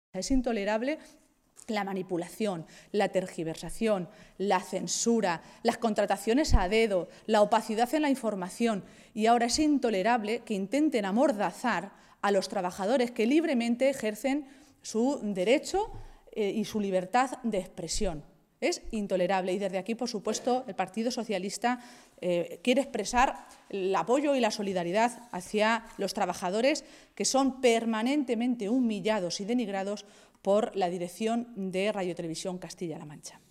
Es intolerable la manipulación, la tergiversación, la censura, las contrataciones a dedo, la opacidad en la información, y ahora es intolerable que intenten amordazar a los trabajadores que libremente ejercen su derecho y su libertad de expresión. Es intolerable, y desde aquí, por supuesto, el Partido Socialista quiere expresar el apoyo y la solidaridad hacia los trabajadores que son permanentemente humillados y denigrados por la dirección de Radio Televisión Castilla-La Mancha.